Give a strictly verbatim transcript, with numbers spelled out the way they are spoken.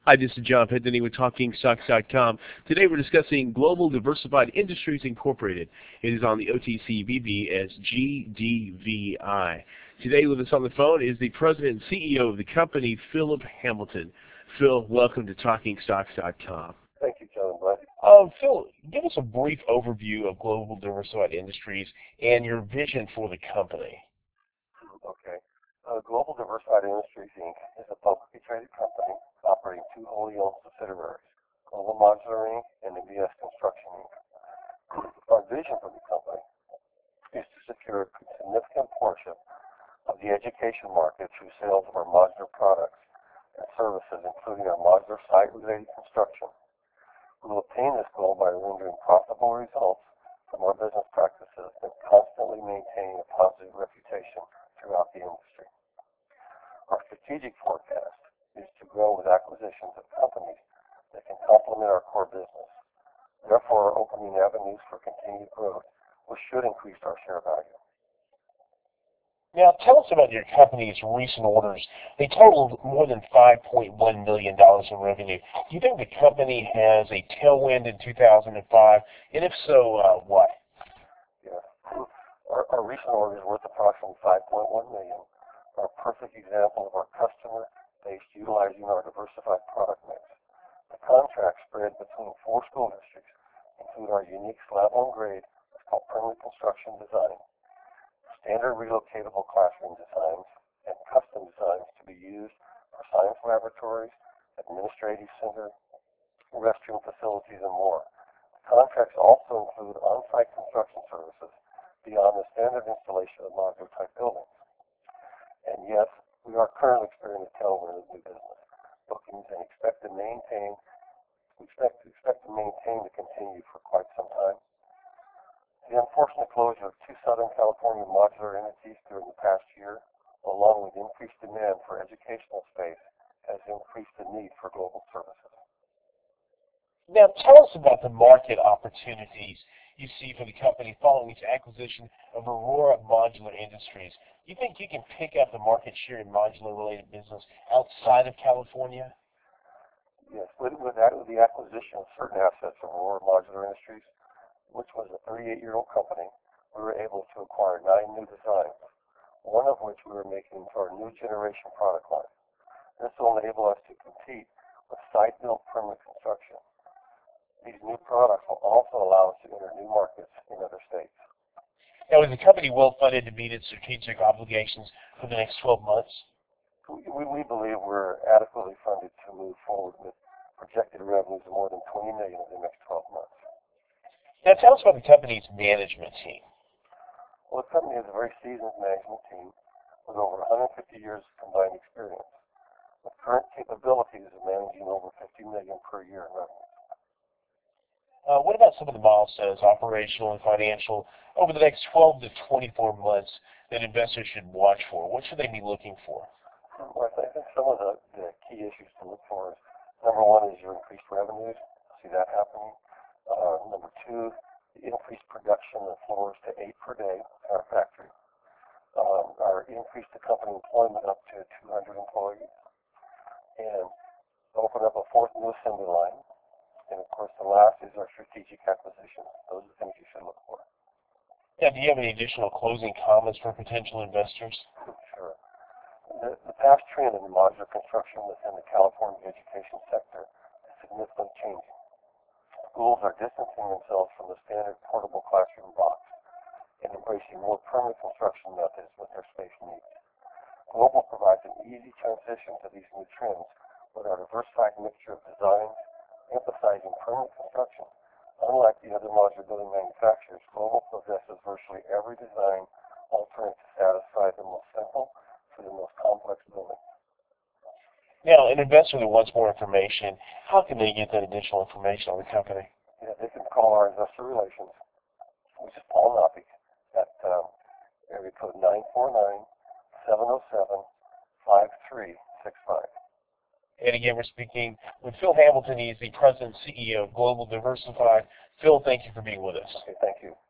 Hi, this is John Pendany with Talking Stocks dot com. Today we're discussing Global Diversified Industries Incorporated. It is on the O T C B B as G D V I. Today with us on the phone is the President and C E O of the company, Philip Hamilton. Phil, welcome to Talking Stocks dot com. Thank you, John. Glad. Um, Phil, give us a brief overview of Global Diversified Industries and your vision for the company. Okay. Uh, Global Diversified Industries, Incorporated is a publicly traded company operating two wholly owned subsidiaries, Global Modular Incorporated and M B S Construction Incorporated. Our vision for the company is to secure a significant portion of the education market through sales of our modular products and services, including our modular site-related construction. We will attain this goal by rendering profitable results from our business practices and constantly maintaining a positive reputation throughout the industry. Our strategic forecast is to grow with acquisitions of companies that can complement our core business. Therefore, opening avenues for continued growth, which should increase our share value. Now, tell us about your company's recent orders. They totaled more than five point one million dollars in revenue. Do you think the company has a tailwind in two thousand five? And if so, uh, why? Yeah. Our, our recent orders worth approximately five point one million dollars are a perfect example of our customer base utilizing our diversified product mix. The contracts spread between four school districts include our unique slab-on grade, it's called permanent construction design, standard relocatable classroom designs, and custom designs to be used for science laboratories, administrative center, restroom facilities, and more. The contracts also include on-site construction services beyond the standard installation of modular type buildings. And yes, we are currently experiencing a tailwind of new business bookings and expect to maintain we expect, expect to maintain to continue for quite some time. The unfortunate closure of two Southern California modular entities during the past year, along with increased demand for educational space, has increased the need for global services. Now, tell us about the market opportunities you see for the company following its acquisition of Aurora Modular Industries. Do you think you can pick up the market share in modular-related business outside of California? Yes, with, with, that, with the acquisition of certain assets of Aurora Modular Industries, which was a thirty-eight-year-old company, we were able to acquire nine new designs, one of which we were making into our new generation product line. This will enable us to compete with site-built permanent construction. These new products will also allow us to enter new markets in other states. Now, is the company well-funded to meet its strategic obligations for the next twelve months? We, we believe we're adequately funded to move forward with projected revenues of more than twenty million dollars in the next twelve months. Now, tell us about the company's management team. Well, the company has a very seasoned management team with over one hundred fifty years of combined experience, with current capabilities of managing over fifty million dollars per year in revenue. Uh, what about some of the milestones, operational and financial, over the next twelve to twenty-four months that investors should watch for? What should they be looking for? Well, I think some of the, the key issues to look for is, number one is your increased revenues. See that happening. Uh, number two, the increased production of floors to eight per day at our factory. Um, our increase the company employment up to two hundred employees. And open up a fourth new assembly line. And of course, the last is our strategic acquisition. Those are the things you should look for. Now, do you have any additional closing comments for potential investors? Sure. The, the past trend in modular construction within the California education sector is significantly changing. Schools are distancing themselves from the standard portable classroom box and embracing more permanent construction methods with their space needs. Global provides an easy transition to these new trends with our diversified mixture of designs, emphasizing permanent construction. Unlike the other modular building manufacturers, Global possesses virtually every design alternate to satisfy the most simple to the most complex building. Now, an investor that wants more information, how can they get that additional information on the company? Yeah, they can call our investor relations, which is Paul Noppy, at um, area code nine four nine, seven oh seven, five three six five. And again, we're speaking with Phil Hamilton. He's the President and C E O of Global Diversified. Phil, thank you for being with us. Okay, thank you.